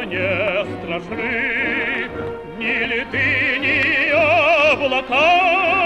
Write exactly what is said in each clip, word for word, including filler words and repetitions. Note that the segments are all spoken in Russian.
не страшны ни леты, ни облака.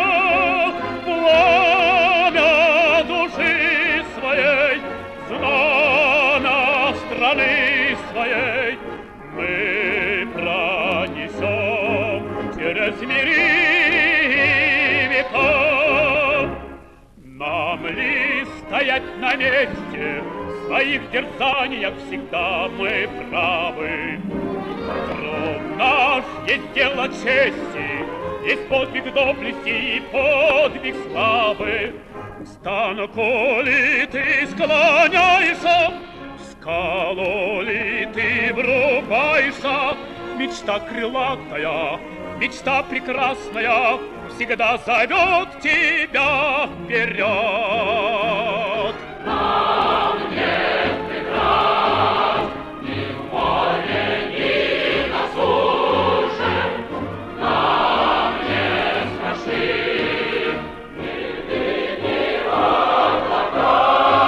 Пламя души своей, знамя страны своей мы пронесем через миры и века. Нам ли стоять на месте, в своих дерзаниях всегда мы правы. Труд наш есть дело чести, есть подвиг доблести и подвиг славы. К станку ли ты склоняешься, в скалу ли ты врубаешься, мечта крылатая, мечта прекрасная всегда зовет тебя вперед. Нам нет преград ни в море, ни на суше, нам не страшны ни льды, ни облака.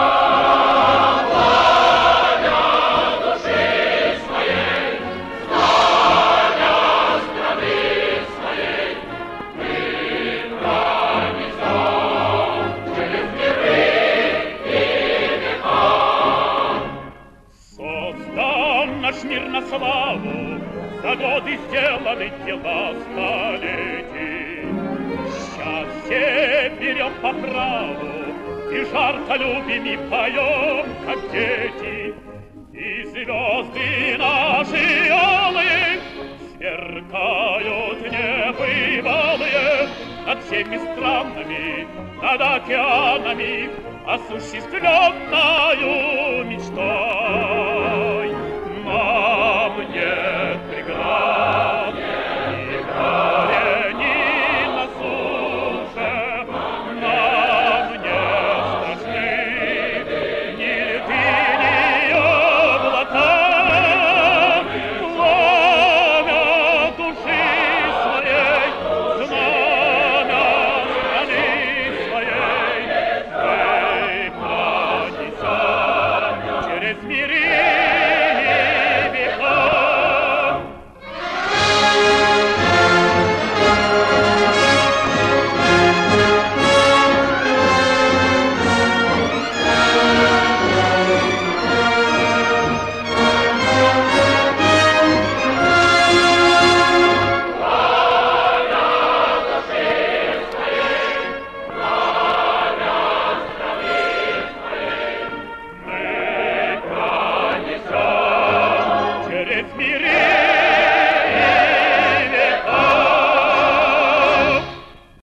Пламя души своей, знамя страны своей мы пронесем через миры и века. Создан наш мир на славу, за годы сделаны дела столетий. Счастье берем по праву и жарко любим и поем, как дети. И звезды наши алые сверкают небывалые над всеми странами, над океанами, осуществленною мечтой.